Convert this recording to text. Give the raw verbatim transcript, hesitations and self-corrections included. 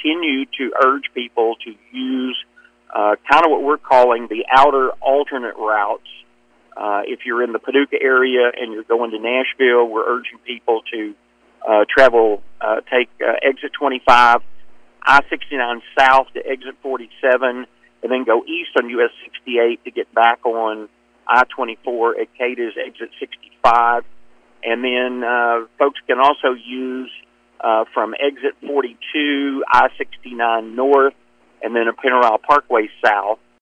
continue to urge people to use uh, kind of what we're calling the outer alternate routes. Uh, if you're in the Paducah area and you're going to Nashville, we're urging people to uh, travel, uh, take uh, exit twenty-five, I sixty-nine south to exit forty-seven, and then go east on U S sixty-eight to get back on I twenty-four at Cadiz exit sixty-five. And then uh, folks can also use uh, from exit forty-two, I sixty-nine north, and then a Pennyrile Parkway south